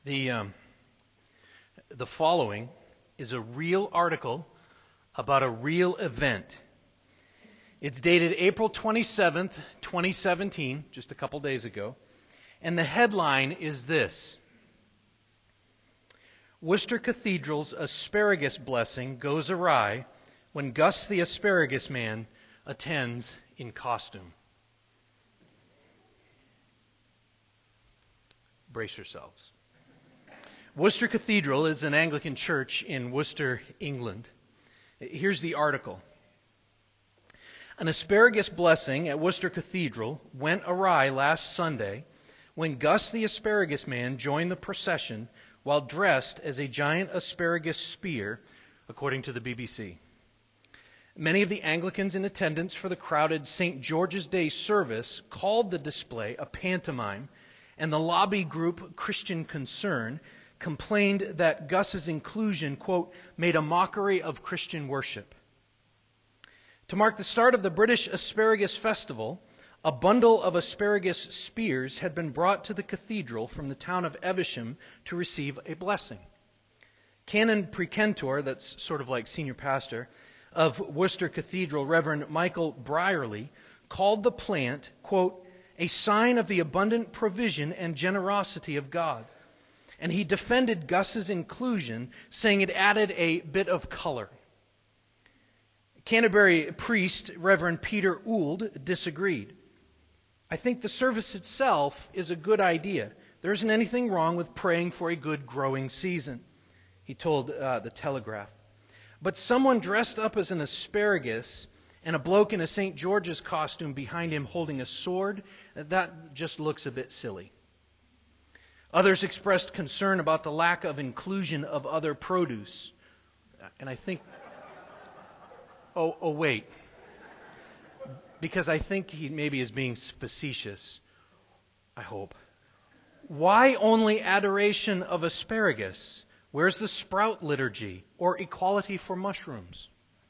The following is a real article about a real event. It's dated April 27th, 2017, just a couple days ago, and the headline is this: Worcester Cathedral's asparagus blessing goes awry when Gus the Asparagus Man attends in costume. Brace yourselves. Worcester Cathedral is an Anglican church in Worcester, England. Here's the article. An asparagus blessing at Worcester Cathedral went awry last Sunday when Gus the Asparagus Man joined the procession while dressed as a giant asparagus spear, according to the BBC. Many of the Anglicans in attendance for the crowded St. George's Day service called the display a pantomime, and the lobby group Christian Concern complained that Gus's inclusion, quote, made a mockery of Christian worship. To mark the start of the British Asparagus Festival, a bundle of asparagus spears had been brought to the cathedral from the town of Evesham to receive a blessing. Canon Precentor, that's sort of like senior pastor, of Worcester Cathedral, Reverend Michael Brierley, called the plant, quote, a sign of the abundant provision and generosity of God. And he defended Gus's inclusion, saying it added a bit of color. Canterbury priest Reverend Peter Ould disagreed. I think the service itself is a good idea. There isn't anything wrong with praying for a good growing season, he told the Telegraph. But someone dressed up as an asparagus and a bloke in a St. George's costume behind him holding a sword, that just looks a bit silly. Others expressed concern about the lack of inclusion of other produce. And I think... Oh, wait. Because I think he maybe is being facetious. I hope. Why only adoration of asparagus? Where's the sprout liturgy or equality for mushrooms?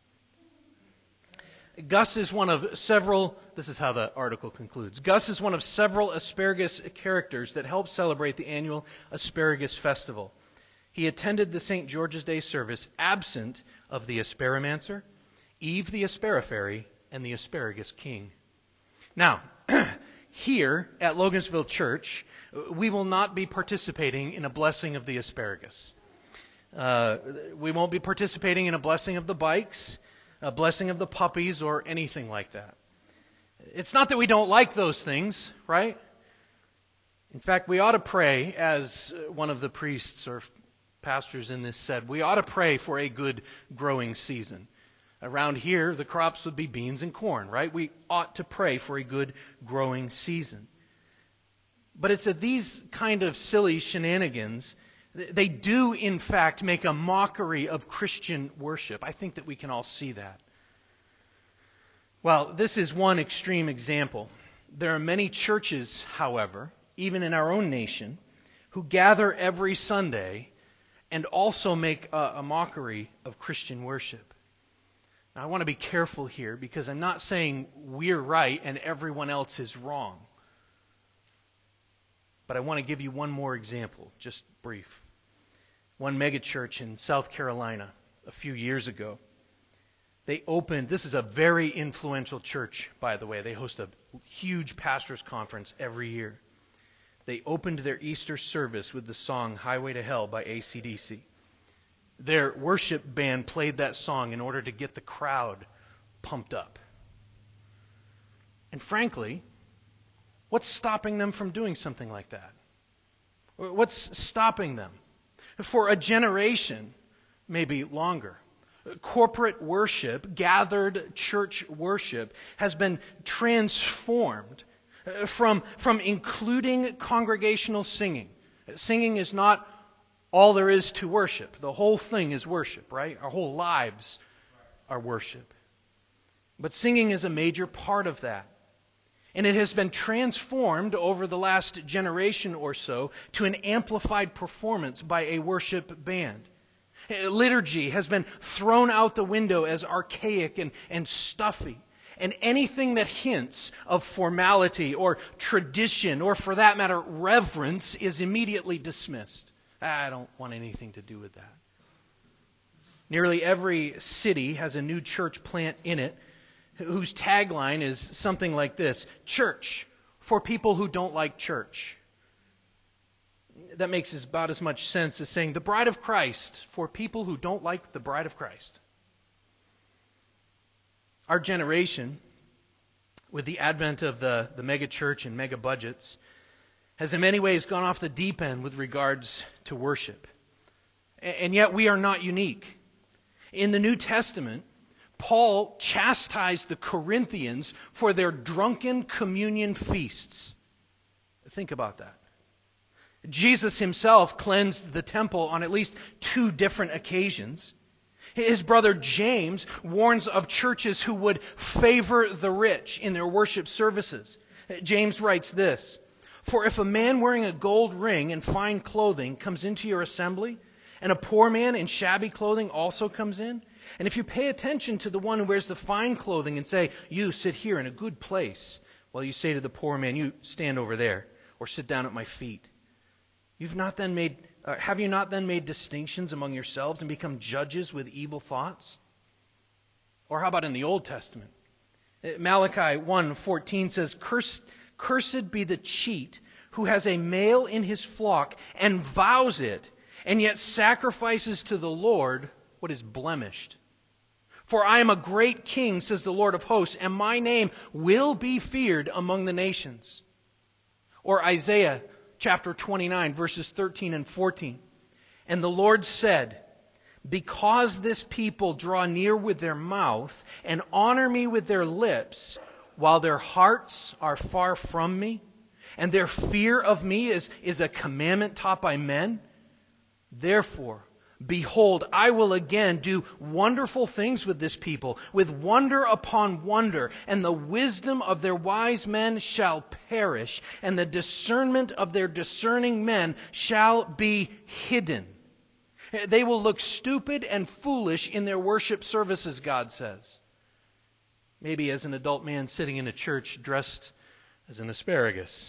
Gus is one of several, this is how the article concludes, Gus is one of several asparagus characters that help celebrate the annual Asparagus Festival. He attended the St. George's Day service absent of the Asparamancer, Eve the Asparafairy, and the Asparagus King. Now, here at Logansville Church, we will not be participating in a blessing of the asparagus. We won't be participating in a blessing of the bikes, a blessing of the puppies, or anything like that. It's not that we don't like those things, right? In fact, we ought to pray, as one of the priests or pastors in this said, we ought to pray for a good growing season. Around here, the crops would be beans and corn, right? We ought to pray for a good growing season. But it's that these kind of silly shenanigans, they do, in fact, make a mockery of Christian worship. I think that we can all see that. Well, this is one extreme example. There are many churches, however, even in our own nation, who gather every Sunday and also make a mockery of Christian worship. Now, I want to be careful here because I'm not saying we're right and everyone else is wrong. But I want to give you one more example, just brief. One megachurch in South Carolina a few years ago, they opened, this is a very influential church, by the way. They host a huge pastors' conference every year. They opened their Easter service with the song Highway to Hell by AC/DC. Their worship band played that song in order to get the crowd pumped up. And frankly, what's stopping them from doing something like that? What's stopping them? For a generation, maybe longer, corporate worship, gathered church worship, has been transformed from including congregational singing. Singing is not all there is to worship. The whole thing is worship, right? Our whole lives are worship. But singing is a major part of that. And it has been transformed over the last generation or so to an amplified performance by a worship band. Liturgy has been thrown out the window as archaic and stuffy. And anything that hints of formality or tradition or, for that matter, reverence is immediately dismissed. I don't want anything to do with that. Nearly every city has a new church plant in it whose tagline is something like this: church for people who don't like church. That makes about as much sense as saying the bride of Christ for people who don't like the bride of Christ. Our generation, with the advent of the mega church and mega budgets, has in many ways gone off the deep end with regards to worship. And yet we are not unique. In the New Testament, Paul chastised the Corinthians for their drunken communion feasts. Think about that. Jesus himself cleansed the temple on at least 2 different occasions. His brother James warns of churches who would favor the rich in their worship services. James writes this: "For if a man wearing a gold ring and fine clothing comes into your assembly, and a poor man in shabby clothing also comes in, and if you pay attention to the one who wears the fine clothing and say, 'You sit here in a good place,' while you say to the poor man, 'You stand over there,' or 'Sit down at my feet,' have you not then made distinctions among yourselves and become judges with evil thoughts?" Or how about in the Old Testament? Malachi 1:14 says, Cursed be the cheat who has a male in his flock and vows it, and yet sacrifices to the Lord what is blemished. For I am a great king, says the Lord of hosts, and my name will be feared among the nations. Or Isaiah chapter 29, verses 13 and 14. And the Lord said, because this people draw near with their mouth and honor me with their lips, while their hearts are far from me, and their fear of me is a commandment taught by men, therefore, behold, I will again do wonderful things with this people, with wonder upon wonder, and the wisdom of their wise men shall perish, and the discernment of their discerning men shall be hidden. They will look stupid and foolish in their worship services, God says. Maybe as an adult man sitting in a church dressed as an asparagus.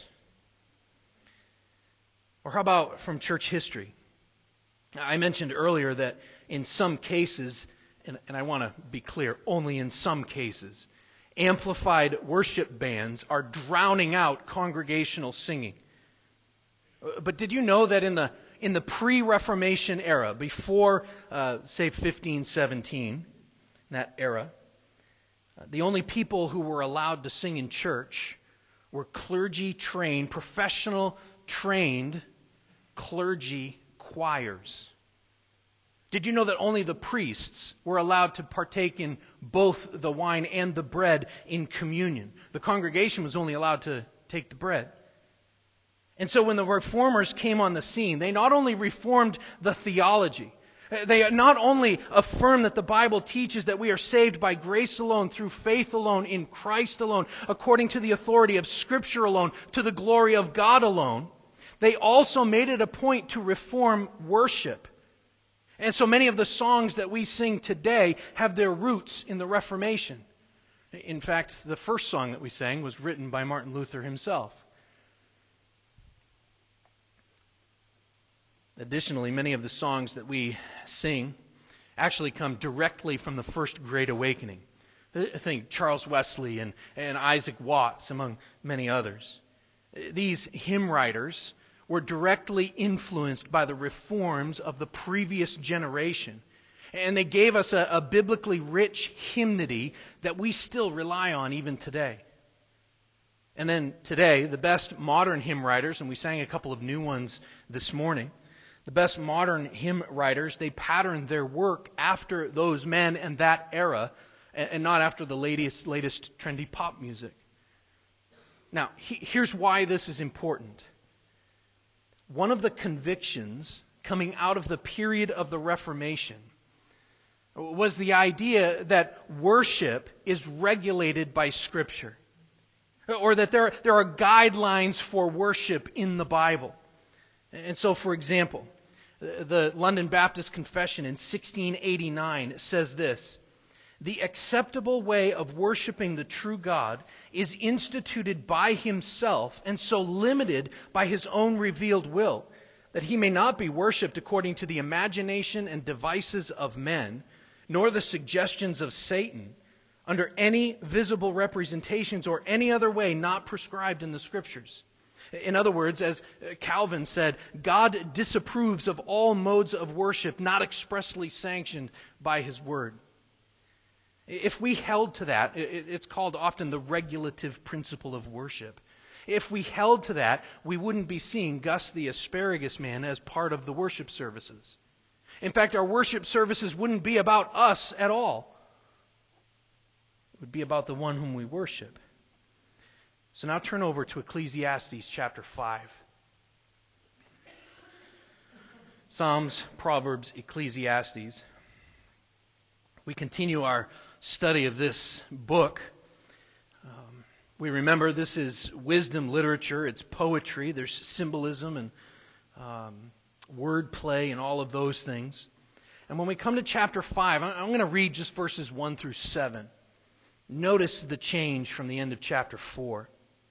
Or how about from church history? I mentioned earlier that in some cases, and I want to be clear, only in some cases, amplified worship bands are drowning out congregational singing. But did you know that in the pre-Reformation era, before, say, 1517, that era, the only people who were allowed to sing in church were clergy-trained, professional-trained clergy choirs. Did you know that only the priests were allowed to partake in both the wine and the bread in communion? The congregation was only allowed to take the bread. And so when the reformers came on the scene, they not only reformed the theology, they not only affirm that the Bible teaches that we are saved by grace alone, through faith alone, in Christ alone, according to the authority of Scripture alone, to the glory of God alone, they also made it a point to reform worship. And so many of the songs that we sing today have their roots in the Reformation. In fact, the first song that we sang was written by Martin Luther himself. Additionally, many of the songs that we sing actually come directly from the First Great Awakening. I think Charles Wesley and Isaac Watts, among many others. These hymn writers were directly influenced by the reforms of the previous generation. And they gave us a biblically rich hymnody that we still rely on even today. And then today, the best modern hymn writers, and we sang a couple of new ones this morning, the best modern hymn writers, they patterned their work after those men and that era, and not after the latest trendy pop music. Now, here's why this is important. One of the convictions coming out of the period of the Reformation was the idea that worship is regulated by Scripture, or that there are guidelines for worship in the Bible. And so, for example, the London Baptist Confession in 1689 says this: the acceptable way of worshiping the true God is instituted by Himself and so limited by His own revealed will, that he may not be worshipped according to the imagination and devices of men, nor the suggestions of Satan, under any visible representations or any other way not prescribed in the Scriptures. In other words, as Calvin said, God disapproves of all modes of worship not expressly sanctioned by His Word. If we held to that, it's called often the regulative principle of worship. If we held to that, we wouldn't be seeing Gus the Asparagus Man as part of the worship services. In fact, our worship services wouldn't be about us at all. It would be about the one whom we worship. So now turn over to Ecclesiastes chapter 5. Psalms, Proverbs, Ecclesiastes. We continue our study of this book. We remember this is wisdom literature. It's poetry. There's symbolism and wordplay and all of those things. And when we come to chapter 5, I'm going to read just verses 1 through 7. Notice the change from the end of chapter 4.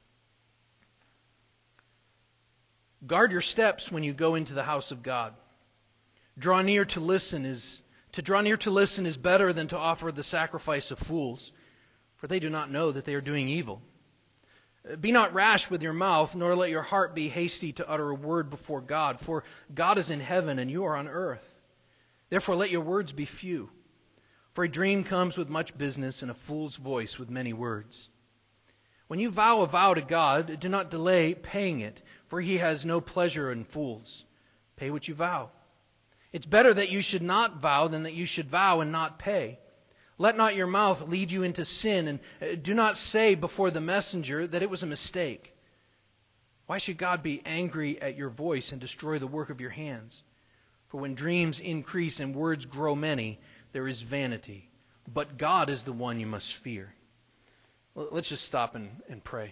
Guard your steps when you go into the house of God. Draw near to listen is better than to offer the sacrifice of fools, for they do not know that they are doing evil. Be not rash with your mouth, nor let your heart be hasty to utter a word before God, for God is in heaven and you are on earth. Therefore let your words be few. For a dream comes with much business, and a fool's voice with many words. When you vow a vow to God, do not delay paying it, for He has no pleasure in fools. Pay what you vow. It's better that you should not vow than that you should vow and not pay. Let not your mouth lead you into sin, and do not say before the messenger that it was a mistake. Why should God be angry at your voice and destroy the work of your hands? For when dreams increase and words grow many, there is vanity. But God is the one you must fear. Well, let's just stop and pray.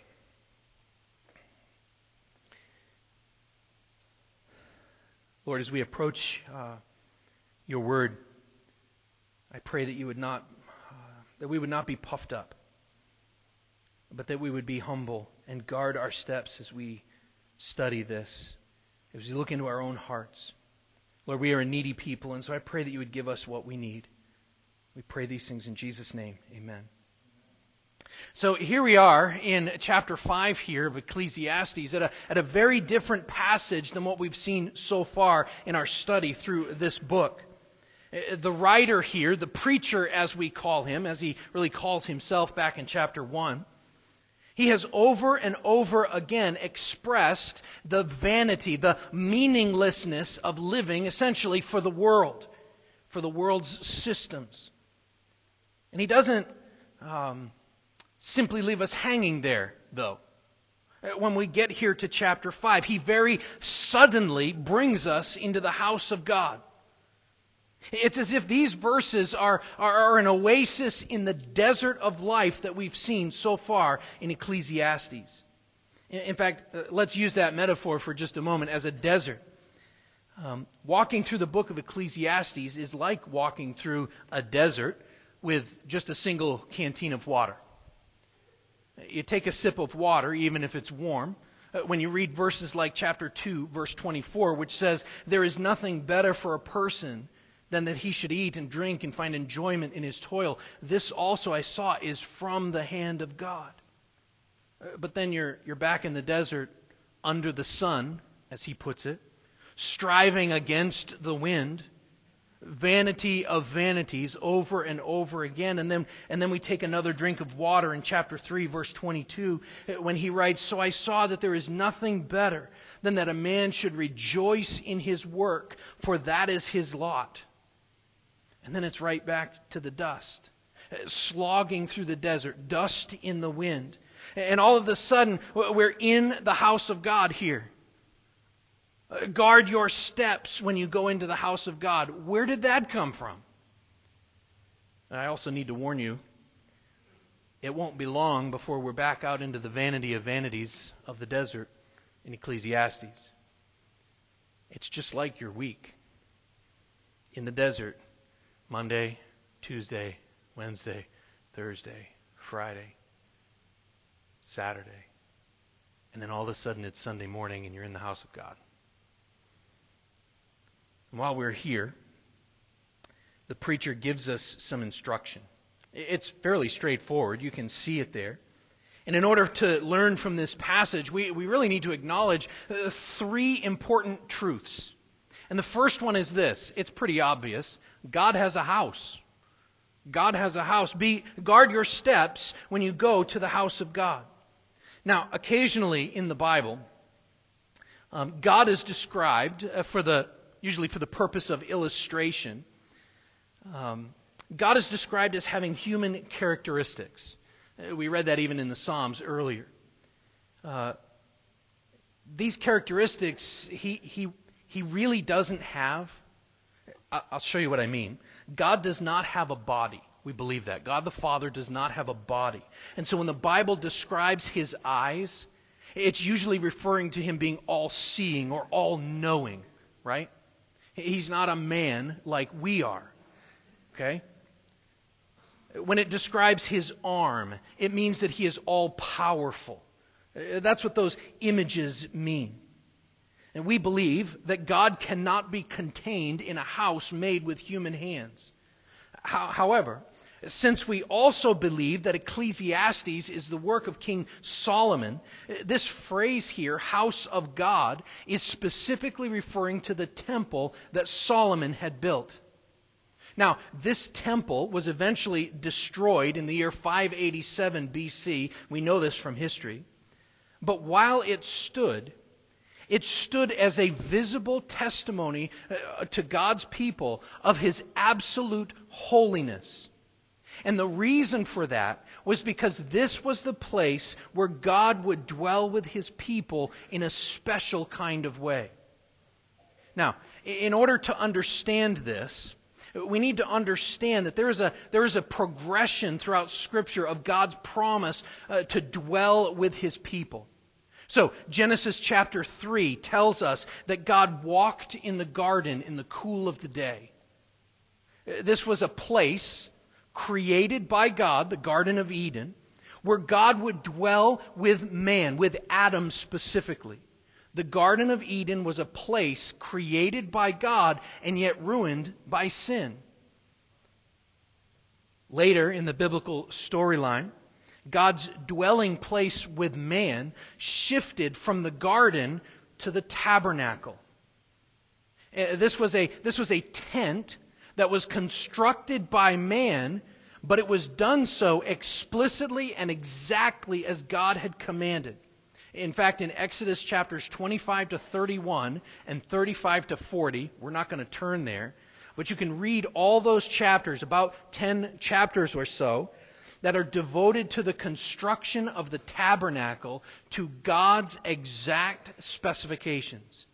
Lord, as we approach your word, I pray that you would not, that we would not be puffed up, but that we would be humble and guard our steps as we study this, as we look into our own hearts. Lord, we are a needy people, and so I pray that you would give us what we need. We pray these things in Jesus' name. Amen. So here we are in chapter 5 here of Ecclesiastes at a very different passage than what we've seen so far in our study through this book. The writer here, the preacher as we call him, as he really calls himself back in chapter 1, he has over and over again expressed the vanity, the meaninglessness of living essentially for the world's systems. And he doesn't simply leave us hanging there, though. When we get here to chapter 5, he very suddenly brings us into the house of God. It's as if these verses are an oasis in the desert of life that we've seen so far in Ecclesiastes. In fact, let's use that metaphor for just a moment as a desert. Walking through the book of Ecclesiastes is like walking through a desert with just a single canteen of water. You take a sip of water, even if it's warm. When you read verses like chapter 2, verse 24, which says, "There is nothing better for a person than that he should eat and drink and find enjoyment in his toil. This also I saw is from the hand of God." But then you're back in the desert under the sun, as he puts it, striving against the wind, vanity of vanities over and over again. And then we take another drink of water in chapter 3, verse 22, when he writes, "So I saw that there is nothing better than that a man should rejoice in his work, for that is his lot." And then it's right back to the dust, slogging through the desert, dust in the wind. And all of a sudden, we're in the house of God here. Guard your steps when you go into the house of God. Where did that come from? And I also need to warn you, it won't be long before we're back out into the vanity of vanities of the desert in Ecclesiastes. It's just like your week. In the desert, Monday, Tuesday, Wednesday, Thursday, Friday, Saturday. And then all of a sudden it's Sunday morning and you're in the house of God. While we're here, the preacher gives us some instruction. It's fairly straightforward. You can see it there. And in order to learn from this passage, we really need to acknowledge three important truths. And the first one is this. It's pretty obvious. God has a house. God has a house. Guard your steps when you go to the house of God. Now, occasionally in the Bible, God is described usually for the purpose of illustration. God is described as having human characteristics. We read that even in the Psalms earlier. These characteristics he really doesn't have. I'll show you what I mean. God does not have a body. We believe that. God the Father does not have a body. And so when the Bible describes his eyes, it's usually referring to him being all-seeing or all-knowing, right? He's not a man like we are, okay? When it describes his arm, it means that he is all-powerful. That's what those images mean. And we believe that God cannot be contained in a house made with human hands. However, since we also believe that Ecclesiastes is the work of King Solomon, this phrase here, house of God, is specifically referring to the temple that Solomon had built. Now, this temple was eventually destroyed in the year 587 BC. We know this from history. But while it stood as a visible testimony to God's people of his absolute holiness. And the reason for that was because this was the place where God would dwell with his people in a special kind of way. Now, in order to understand this, we need to understand that there is a progression throughout Scripture of God's promise to dwell with his people. So, Genesis chapter 3 tells us that God walked in the garden in the cool of the day. This was a place created by God, the Garden of Eden, where God would dwell with man, with Adam specifically. The Garden of Eden was a place created by God and yet ruined by sin. Later in the biblical storyline, God's dwelling place with man shifted from the garden to the tabernacle. This was a tent that was constructed by man, but it was done so explicitly and exactly as God had commanded. In fact, in Exodus chapters 25 to 31 and 35 to 40, we're not going to turn there, but you can read all those chapters, about 10 chapters or so, that are devoted to the construction of the tabernacle to God's exact specifications.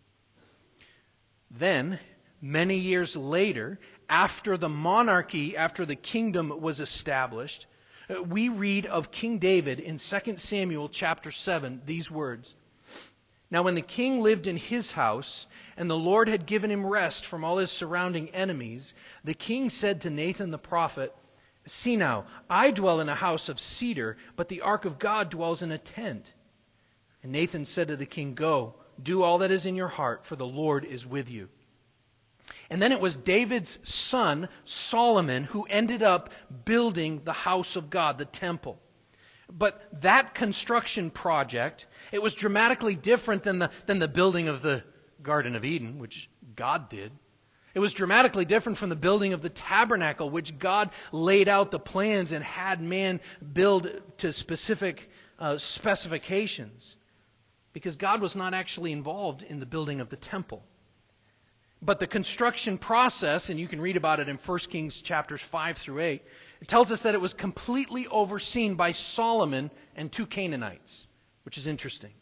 Then, many years later, after the kingdom was established, we read of King David in 2 Samuel chapter 7 these words. Now when the king lived in his house, and the Lord had given him rest from all his surrounding enemies, the king said to Nathan the prophet, "See now, I dwell in a house of cedar, but the ark of God dwells in a tent." And Nathan said to the king, "Go, do all that is in your heart, for the Lord is with you." And then it was David's son, Solomon, who ended up building the house of God, the temple. But that construction project, it was dramatically different than the building of the Garden of Eden, which God did. It was dramatically different from the building of the tabernacle, which God laid out the plans and had man build to specific specifications. Because God was not actually involved in the building of the temple. But the construction process, and you can read about it in 1 Kings chapters 5 through 8, it tells us that it was completely overseen by Solomon and 2 Canaanites, which is interesting.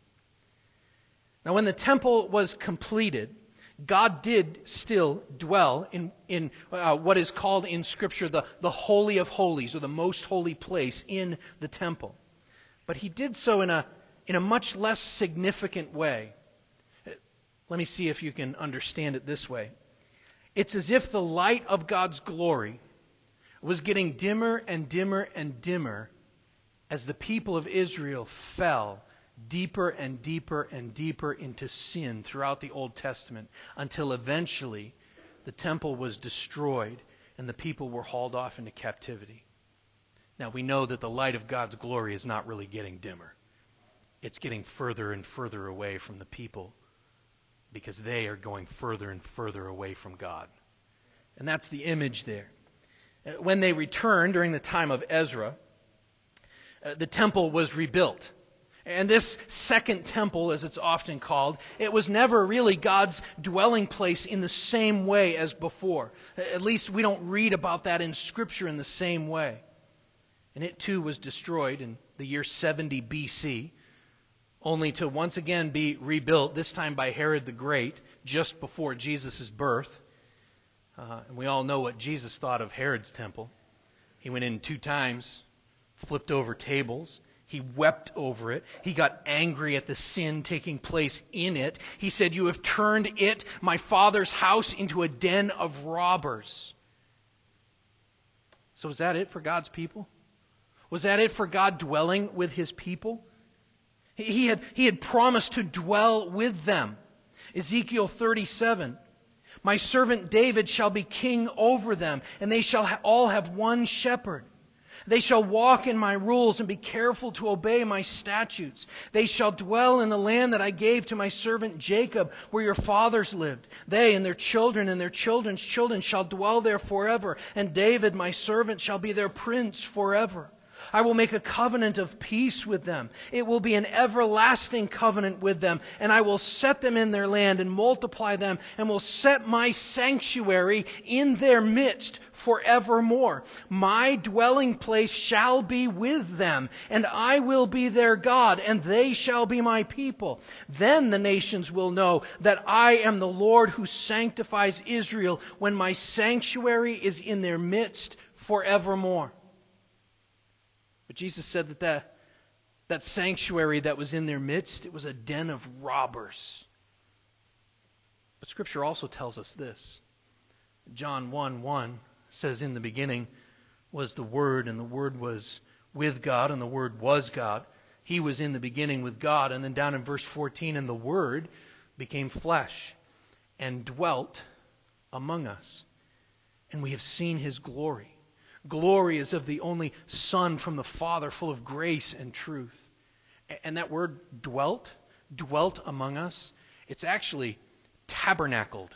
Now when the temple was completed, God did still dwell in what is called in Scripture the Holy of Holies, or the most holy place in the temple. But he did so in a much less significant way. Let me see if you can understand it this way. It's as if the light of God's glory was getting dimmer and dimmer and dimmer as the people of Israel fell deeper and deeper and deeper into sin throughout the Old Testament, until eventually the temple was destroyed and the people were hauled off into captivity. Now we know that the light of God's glory is not really getting dimmer. It's getting further and further away from the people because they are going further and further away from God. And that's the image there. When they returned during the time of Ezra, the temple was rebuilt. And this second temple, as it's often called, it was never really God's dwelling place in the same way as before. At least we don't read about that in Scripture in the same way. And it too was destroyed in the year 70 BC, only to once again be rebuilt, this time by Herod the Great, just before Jesus' birth. And we all know what Jesus thought of Herod's temple. He went in 2 times, flipped over tables. He wept over it. He got angry at the sin taking place in it. He said, "You have turned it, my Father's house, into a den of robbers." So was that it for God's people? Was that it for God dwelling with His people? He had promised to dwell with them. Ezekiel 37, "My servant David shall be king over them, and they shall all have one shepherd. They shall walk in my rules and be careful to obey my statutes. They shall dwell in the land that I gave to my servant Jacob, where your fathers lived. They and their children's children shall dwell there forever. And David, my servant, shall be their prince forever. I will make a covenant of peace with them. It will be an everlasting covenant with them. And I will set them in their land and multiply them, and will set my sanctuary in their midst forevermore. My dwelling place shall be with them, and I will be their God, and they shall be my people. Then the nations will know that I am the Lord who sanctifies Israel, when my sanctuary is in their midst forevermore." But Jesus said that sanctuary that was in their midst, it was a den of robbers. But Scripture also tells us this. John 1:1 says, "In the beginning was the Word, and the Word was with God, and the Word was God. He was in the beginning with God." And then down in verse 14, "And the Word became flesh and dwelt among us. And we have seen His glory. Glory is of the only Son from the Father, full of grace and truth." And that word dwelt among us, it's actually tabernacled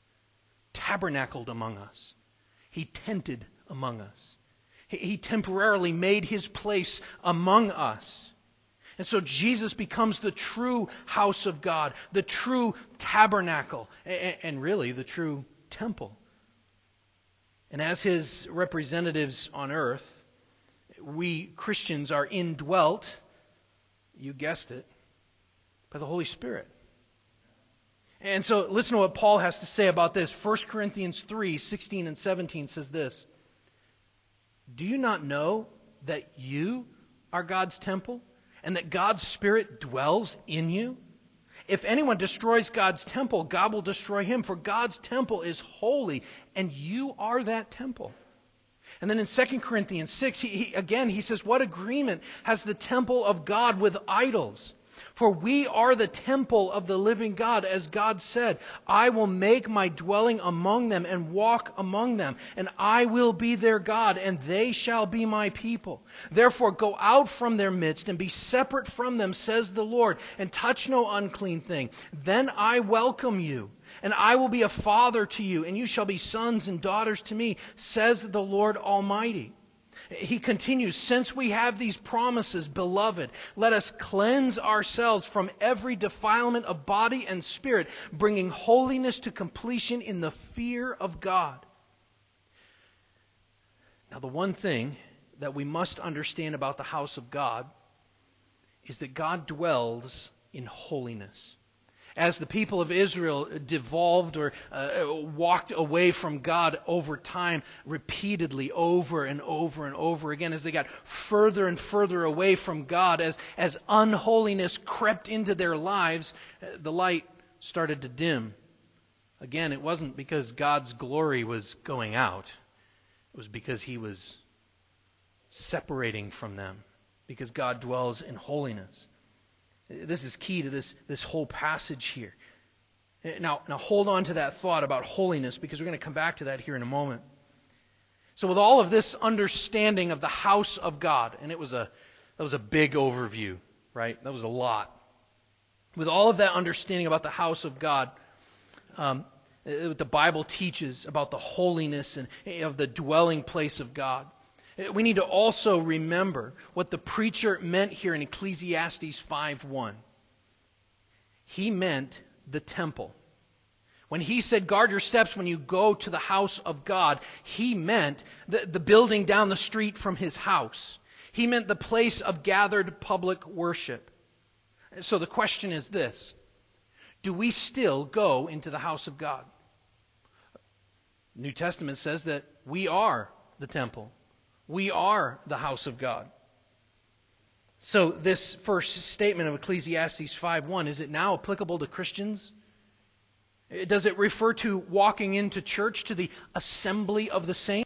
among us. He tented among us. He temporarily made His place among us. And so Jesus becomes the true house of God, the true tabernacle, and really the true temple. And as His representatives on earth, we Christians are indwelt, you guessed it, by the Holy Spirit. And so listen to what Paul has to say about this. 1 Corinthians 3:16 and 17 says this: "Do you not know that you are God's temple, and that God's Spirit dwells in you? If anyone destroys God's temple, God will destroy him, for God's temple is holy, and you are that temple." And then in 2 Corinthians 6, he says, "What agreement has the temple of God with idols? For we are the temple of the living God, as God said, 'I will make my dwelling among them and walk among them, and I will be their God, and they shall be my people. Therefore go out from their midst and be separate from them, says the Lord, and touch no unclean thing. Then I welcome you, and I will be a father to you, and you shall be sons and daughters to me, says the Lord Almighty." He continues, "Since we have these promises, beloved, let us cleanse ourselves from every defilement of body and spirit, bringing holiness to completion in the fear of God." Now, the one thing that we must understand about the house of God is that God dwells in holiness. As the people of Israel devolved or walked away from God over time, repeatedly, over and over and over again, as they got further and further away from God, as unholiness crept into their lives, the light started to dim. Again, it wasn't because God's glory was going out. It was because He was separating from them, because God dwells in holiness. This is key to this whole passage here. Now hold on to that thought about holiness, because we're going to come back to that here in a moment. So with all of this understanding of the house of God, and that was a big overview, right? That was a lot. With all of that understanding about the house of God, what the Bible teaches about the holiness and of the dwelling place of God, we need to also remember what the preacher meant here in Ecclesiastes 5:1. He meant the temple. When he said, guard your steps when you go to the house of God, he meant the building down the street from his house. He meant the place of gathered public worship. So the question is this: do we still go into the house of God? The New Testament says that we are the temple. We are the house of God. So this first statement of Ecclesiastes 5:1, is it now applicable to Christians? Does it refer to walking into church, to the assembly of the saints?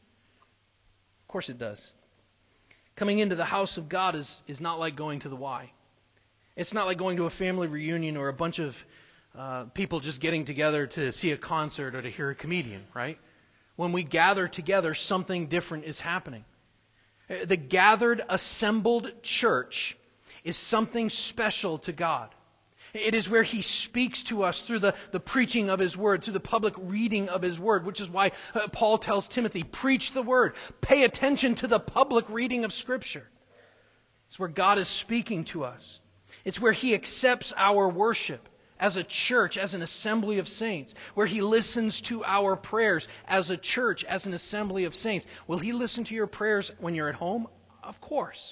Of course it does. Coming into the house of God is not like going to the Y. It's not like going to a family reunion or a bunch of people just getting together to see a concert or to hear a comedian, right? When we gather together, something different is happening. The gathered, assembled church is something special to God. It is where He speaks to us through the preaching of His Word, through the public reading of His Word, which is why Paul tells Timothy, preach the Word. Pay attention to the public reading of Scripture. It's where God is speaking to us. It's where He accepts our worship as a church, as an assembly of saints, where He listens to our prayers as a church, as an assembly of saints. Will He listen to your prayers when you're at home? Of course.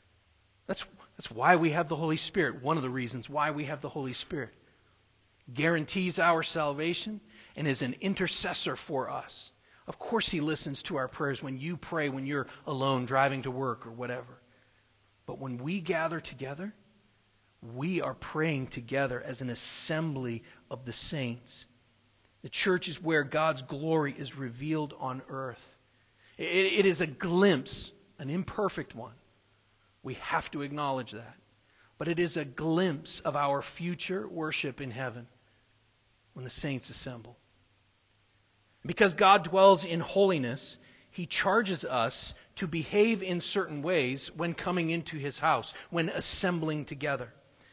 That's why we have the Holy Spirit. One of the reasons why we have the Holy Spirit. Guarantees our salvation and is an intercessor for us. Of course He listens to our prayers when you pray, when you're alone driving to work or whatever. But when we gather together, we are praying together as an assembly of the saints. The church is where God's glory is revealed on earth. It is a glimpse, an imperfect one. We have to acknowledge that. But it is a glimpse of our future worship in heaven when the saints assemble. Because God dwells in holiness, He charges us to behave in certain ways when coming into His house, when assembling together.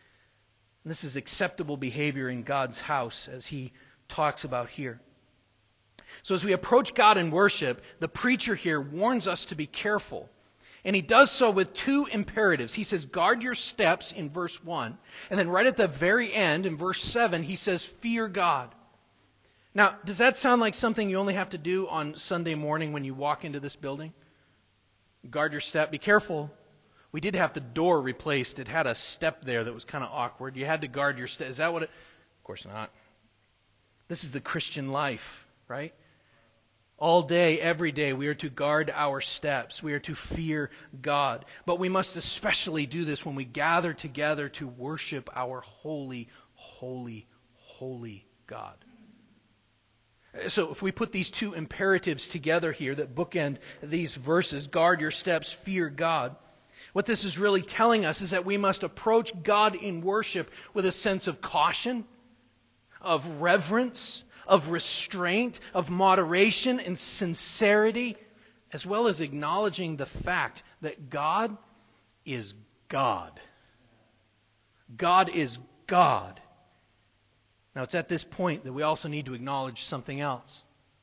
And this is acceptable behavior in God's house, as He talks about here. So as we approach God in worship, the preacher here warns us to be careful. And he does so with two imperatives. He says, guard your steps in verse 1. And then right at the very end, in verse 7, he says, fear God. Now, does that sound like something you only have to do on Sunday morning when you walk into this building? Guard your step. Be careful. We did have the door replaced. It had a step there that was kind of awkward. You had to guard your step. Is that what it... Of course not. This is the Christian life, right? All day, every day, we are to guard our steps. We are to fear God. But we must especially do this when we gather together to worship our holy, holy, holy God. So if we put these two imperatives together here that bookend these verses, guard your steps, fear God, what this is really telling us is that we must approach God in worship with a sense of caution, of reverence, of restraint, of moderation and sincerity, as well as acknowledging the fact that God is God. God is God. Now, it's at this point that we also need to acknowledge something else.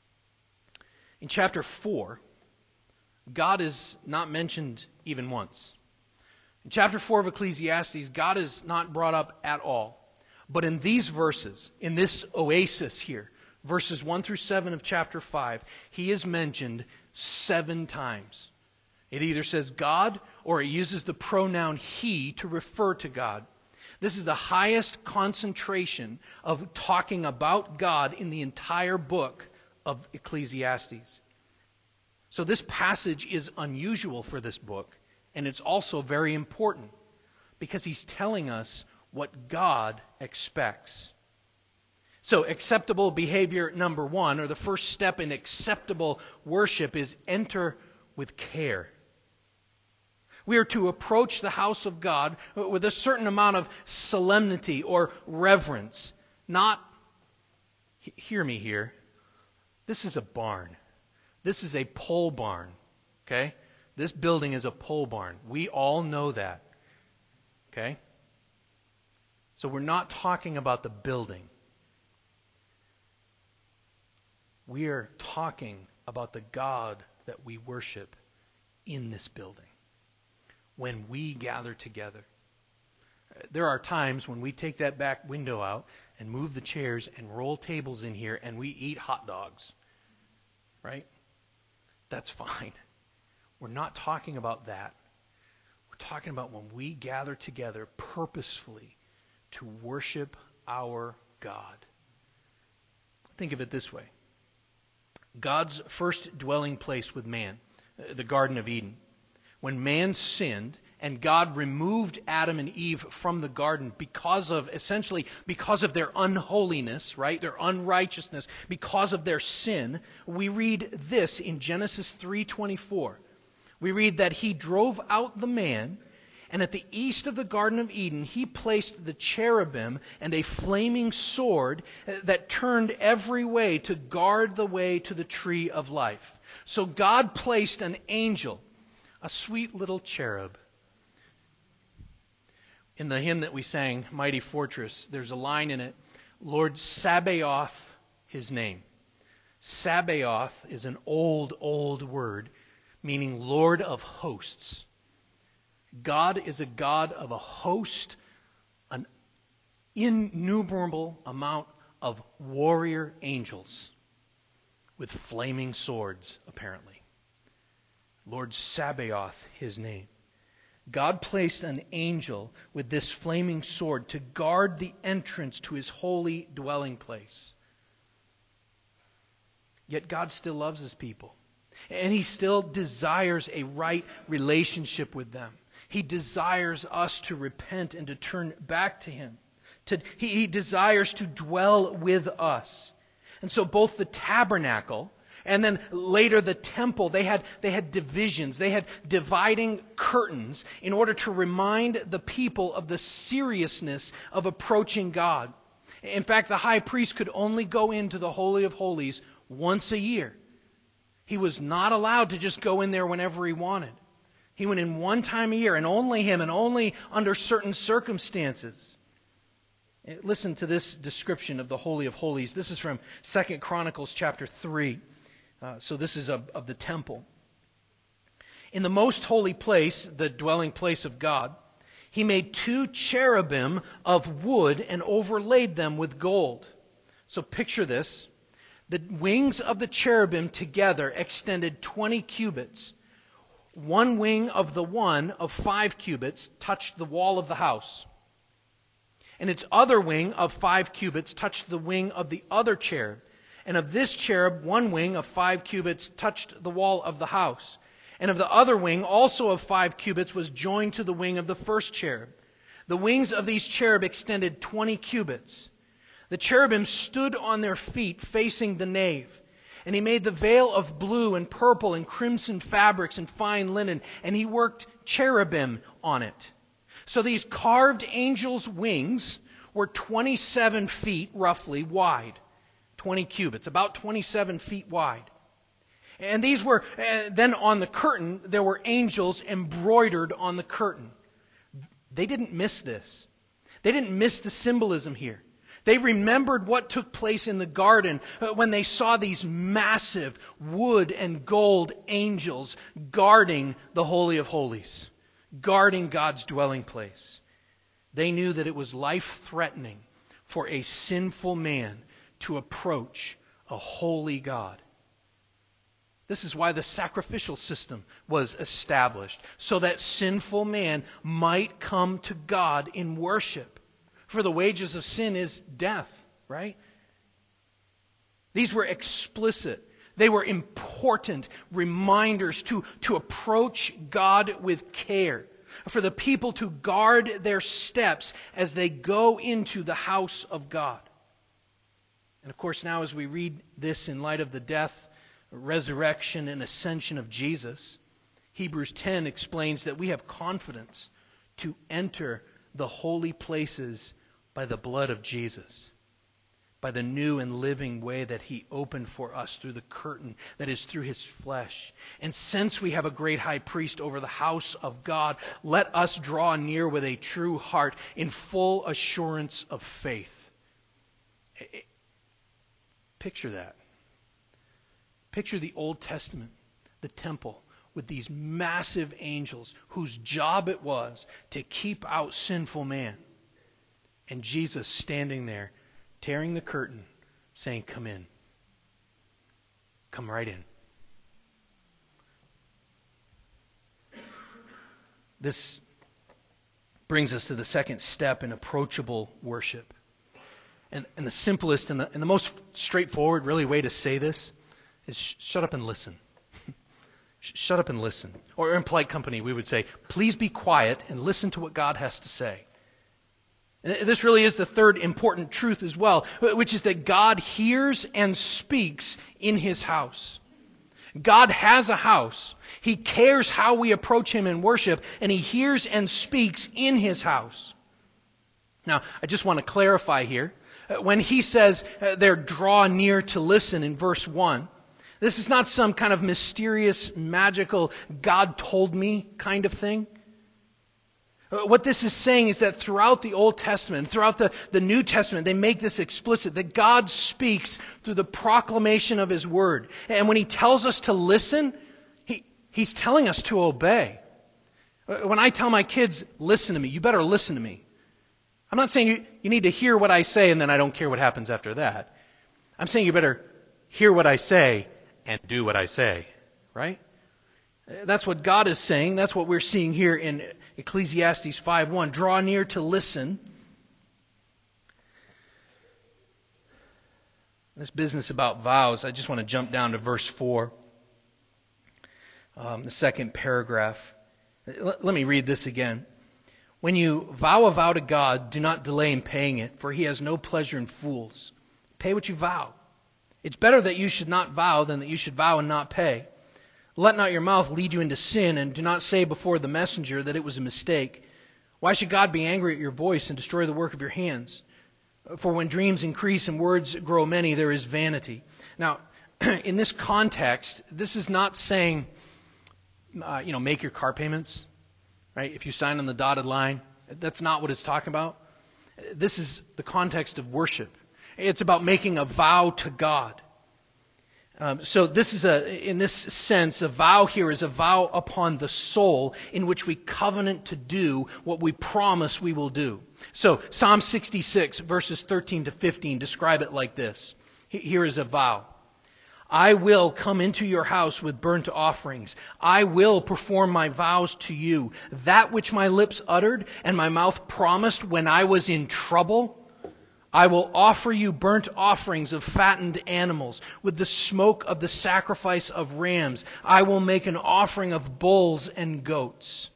In chapter 4, God is not mentioned even once. In chapter 4 of Ecclesiastes, God is not brought up at all. But in these verses, in this oasis here, verses 1 through 7 of chapter 5, He is mentioned 7 times. It either says God or it uses the pronoun He to refer to God. This is the highest concentration of talking about God in the entire book of Ecclesiastes. So this passage is unusual for this book, and it's also very important because he's telling us what God expects. So acceptable behavior number 1, or the first step in acceptable worship, is enter with care. We are to approach the house of God with a certain amount of solemnity or reverence, not Hear me here. This is a barn. This is a pole barn. Okay? This building is a pole barn. We all know that. Okay? So we're not talking about the building. We are talking about the God that we worship in this building. When we gather together. There are times when we take that back window out and move the chairs and roll tables in here and we eat hot dogs. Right? That's fine. We're not talking about that. We're talking about when we gather together purposefully to worship our God. Think of it this way. God's first dwelling place with man, the Garden of Eden. When man sinned and God removed Adam and Eve from the garden essentially because of their unholiness, right? Their unrighteousness, because of their sin, we read this in Genesis 3:24. We read that he drove out the man, and at the east of the Garden of Eden, he placed the cherubim and a flaming sword that turned every way to guard the way to the tree of life. So God placed an angel, a sweet little cherub. In the hymn that we sang, Mighty Fortress, there's a line in it, Lord Sabaoth, his name. Sabaoth is an old word, meaning Lord of hosts. God is a God of a host, an innumerable amount of warrior angels with flaming swords, apparently. Lord Sabaoth, his name. God placed an angel with this flaming sword to guard the entrance to his holy dwelling place. Yet God still loves his people. And he still desires a right relationship with them. He desires us to repent and to turn back to him. He desires to dwell with us. And so both the tabernacle and then later the temple, they had divisions. They had dividing curtains in order to remind the people of the seriousness of approaching God. In fact, the high priest could only go into the Holy of Holies once a year. He was not allowed to just go in there whenever he wanted. He went in one time a year, and only him, and only under certain circumstances. Listen to this description of the Holy of Holies. This is from 2 Chronicles chapter 3. So this is of the temple. In the most holy place, the dwelling place of God, he made 2 cherubim of wood and overlaid them with gold. So picture this. The wings of the cherubim together extended 20 cubits. One wing of the one of 5 cubits touched the wall of the house. And its other wing of 5 cubits touched the wing of the other cherub. And of this cherub, one wing of 5 cubits touched the wall of the house. And of the other wing, also of 5 cubits, was joined to the wing of the first cherub. The wings of these cherub extended 20 cubits. The cherubim stood on their feet facing the nave. And he made the veil of blue and purple and crimson fabrics and fine linen. And he worked cherubim on it. So these carved angels' wings were 27 feet roughly wide. 20 cubits, about 27 feet wide. And these were, then on the curtain, there were angels embroidered on the curtain. They didn't miss this. They didn't miss the symbolism here. They remembered what took place in the garden when they saw these massive wood and gold angels guarding the Holy of Holies, guarding God's dwelling place. They knew that it was life-threatening for a sinful man to approach a holy God. This is why the sacrificial system was established, so that sinful man might come to God in worship. For the wages of sin is death, right? These were explicit. They were important reminders to approach God with care, for the people to guard their steps as they go into the house of God. And of course, now as we read this in light of the death, resurrection, and ascension of Jesus, Hebrews 10 explains that we have confidence to enter the holy places by the blood of Jesus. by the new and living way that he opened for us through the curtain that is through his flesh. And since we have a great high priest over the house of God, let us draw near with a true heart in full assurance of faith. Picture that. Picture the Old Testament, the temple, with these massive angels whose job it was to keep out sinful man. And Jesus standing there, tearing the curtain, saying, "Come in. Come right in." This brings us to the second step in approachable worship. And the simplest and the most straightforward, really, way to say this is shut up and listen. Shut up and listen. Or in polite company, we would say, please be quiet and listen to what God has to say. And this really is the third important truth as well, which is that God hears and speaks in his house. God has a house. He cares how we approach him in worship, and he hears and speaks in his house. Now, I just want to clarify here. When he says there, draw near to listen in verse 1, this is not some kind of mysterious, magical, God told me kind of thing. What this is saying is that throughout the Old Testament, throughout the New Testament, they make this explicit, that God speaks through the proclamation of his word. And when he tells us to listen, he's telling us to obey. When I tell my kids, listen to me, you better listen to me. I'm not saying you need to hear what I say and then I don't care what happens after that. I'm saying you better hear what I say and do what I say, right? That's what God is saying. That's what we're seeing here in Ecclesiastes 5:1. Draw near to listen. This business about vows, I just want to jump down to verse 4, the second paragraph. Let me read this again. When you vow a vow to God, do not delay in paying it, for he has no pleasure in fools. Pay what you vow. It's better that you should not vow than that you should vow and not pay. Let not your mouth lead you into sin, and do not say before the messenger that it was a mistake. Why should God be angry at your voice and destroy the work of your hands? For when dreams increase and words grow many, there is vanity. Now, in this context, this is not saying, make your car payments, right? If you sign on the dotted line, that's not what it's talking about. This is the context of worship. It's about making a vow to God. So this is in this sense, a vow here is a vow upon the soul in which we covenant to do what we promise we will do. So Psalm 66 verses 13 to 15 describe it like this. Here is a vow. I will come into your house with burnt offerings. I will perform my vows to you. That which my lips uttered and my mouth promised when I was in trouble, I will offer you burnt offerings of fattened animals with the smoke of the sacrifice of rams. I will make an offering of bulls and goats.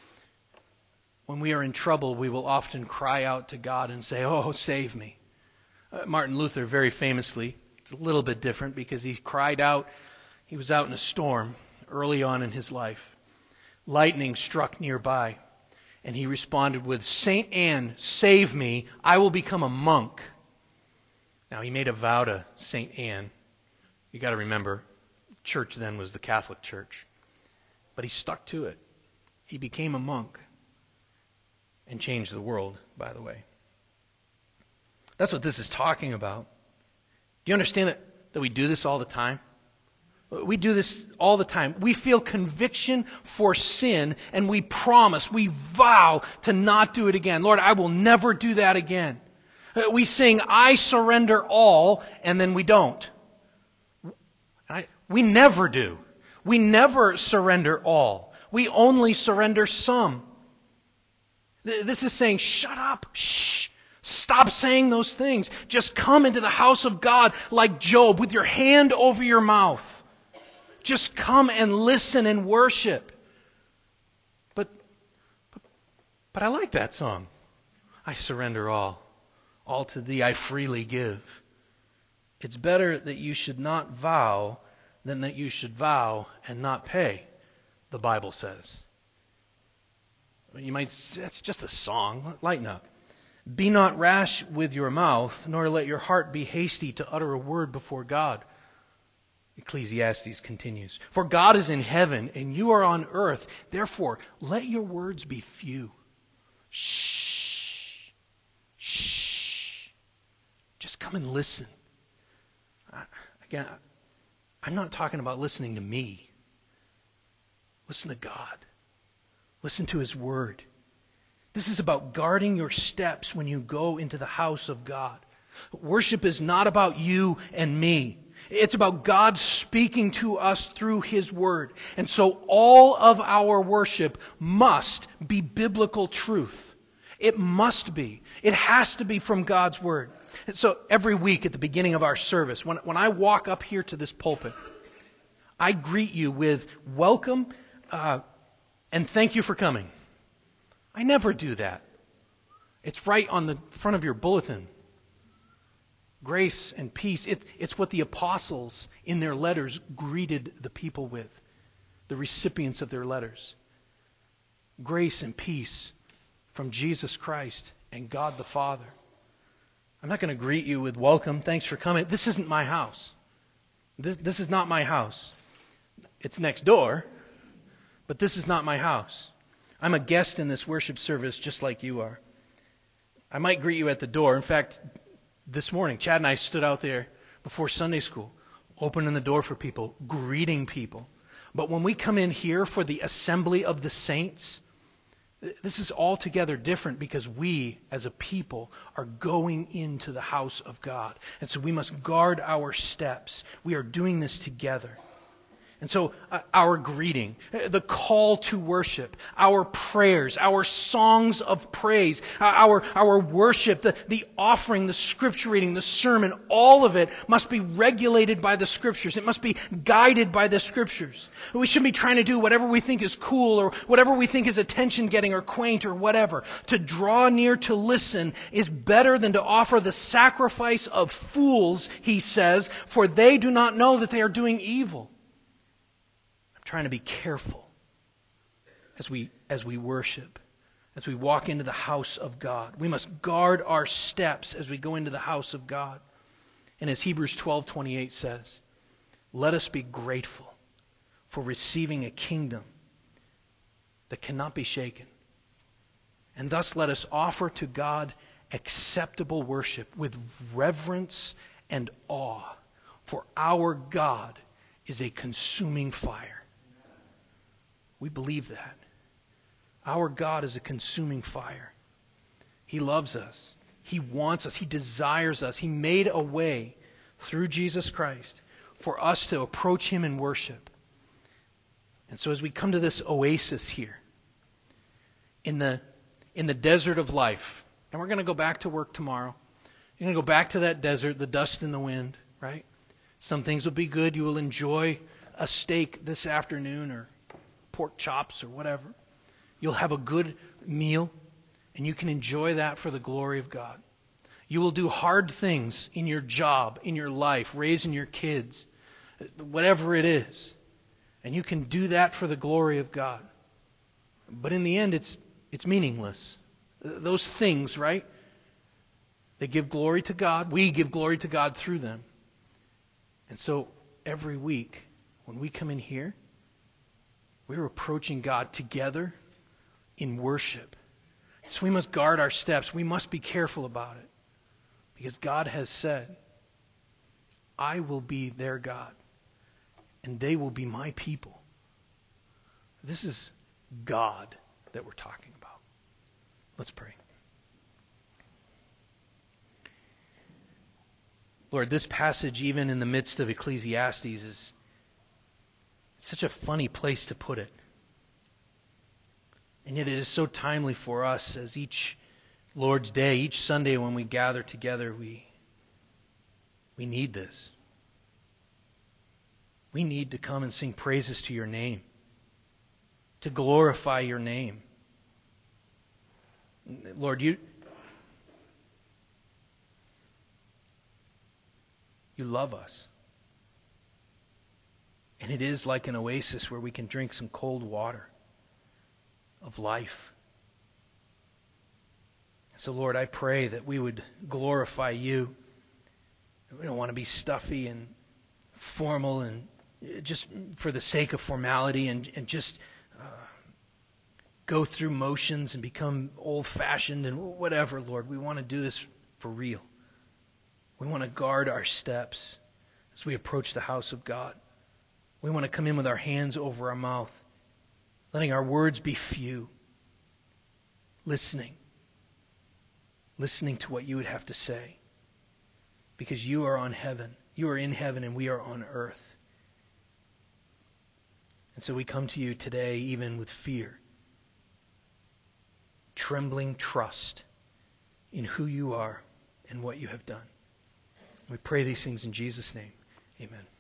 When we are in trouble, we will often cry out to God and say, "Oh, save me." Martin Luther very famously, it's a little bit different because he cried out, he was out in a storm early on in his life. Lightning struck nearby. And he responded with, "Saint Anne, save me. I will become a monk." Now, he made a vow to Saint Anne. You got to remember, church then was the Catholic Church. But he stuck to it. He became a monk and changed the world, by the way. That's what this is talking about. Do you understand that we do this all the time? We do this all the time. We feel conviction for sin and we promise, we vow to not do it again. Lord, I will never do that again. We sing, "I surrender all," and then we don't. We never do. We never surrender all. We only surrender some. This is saying, shut up. Shh. Stop saying those things. Just come into the house of God like Job with your hand over your mouth. Just come and listen and worship. But I like that song. I surrender all. All to thee I freely give. It's better that you should not vow than that you should vow and not pay, the Bible says. You might say, that's just a song. Lighten up. Be not rash with your mouth, nor let your heart be hasty to utter a word before God. Ecclesiastes continues. For God is in heaven, and you are on earth. Therefore, let your words be few. Shh. Shh. Just come and listen. Again, I'm not talking about listening to me. Listen to God. Listen to His Word. This is about guarding your steps when you go into the house of God. Worship is not about you and me. It's about God speaking to us through His Word. And so all of our worship must be biblical truth. It must be. It has to be from God's Word. And so every week at the beginning of our service, when I walk up here to this pulpit, I greet you with welcome and thank you for coming. I never do that. It's right on the front of your bulletin. Grace and peace. It's what the apostles in their letters greeted the people with, the recipients of their letters. Grace and peace from Jesus Christ and God the Father. I'm not going to greet you with welcome, thanks for coming. This isn't my house. This is not my house. It's next door, but this is not my house. I'm a guest in this worship service just like you are. I might greet you at the door. In fact, this morning, Chad and I stood out there before Sunday school, opening the door for people, greeting people. But when we come in here for the assembly of the saints, this is altogether different because we, as a people, are going into the house of God. And so we must guard our steps. We are doing this together. And so our greeting, the call to worship, our prayers, our songs of praise, our worship, the offering, the scripture reading, the sermon, all of it must be regulated by the Scriptures. It must be guided by the Scriptures. We shouldn't be trying to do whatever we think is cool or whatever we think is attention-getting or quaint or whatever. To draw near to listen is better than to offer the sacrifice of fools, he says, for they do not know that they are doing evil. Trying to be careful as we worship, as we walk into the house of God. We must guard our steps as we go into the house of God. And as Hebrews 12:28 says, let us be grateful for receiving a kingdom that cannot be shaken. And thus let us offer to God acceptable worship with reverence and awe, for our God is a consuming fire. We believe that. Our God is a consuming fire. He loves us. He wants us. He desires us. He made a way through Jesus Christ for us to approach Him in worship. And so as we come to this oasis here, in the desert of life, and we're going to go back to work tomorrow. You're going to go back to that desert, the dust and the wind, right? Some things will be good. You will enjoy a steak this afternoon or pork chops or whatever. You'll have a good meal, and you can enjoy that for the glory of God. You will do hard things in your job, in your life, raising your kids, whatever it is, and you can do that for the glory of God. But in the end, it's meaningless. Those things, right? They give glory to God. We give glory to God through them. And so every week, when we come in here, we're approaching God together in worship. So we must guard our steps. We must be careful about it. Because God has said, I will be their God, and they will be my people. This is God that we're talking about. Let's pray. Lord, this passage, even in the midst of Ecclesiastes, is such a funny place to put it. And yet it is so timely for us as each Lord's Day, each Sunday when we gather together, we need this. We need to come and sing praises to your name, to glorify your name. Lord, you love us. And it is like an oasis where we can drink some cold water of life. So, Lord, I pray that we would glorify you. We don't want to be stuffy and formal and just for the sake of formality and just go through motions and become old-fashioned and whatever, Lord. We want to do this for real. We want to guard our steps as we approach the house of God. We want to come in with our hands over our mouth, letting our words be few, listening to what you would have to say, because you are on heaven. You are in heaven and we are on earth. And so we come to you today even with fear, trembling trust in who you are and what you have done. We pray these things in Jesus' name. Amen.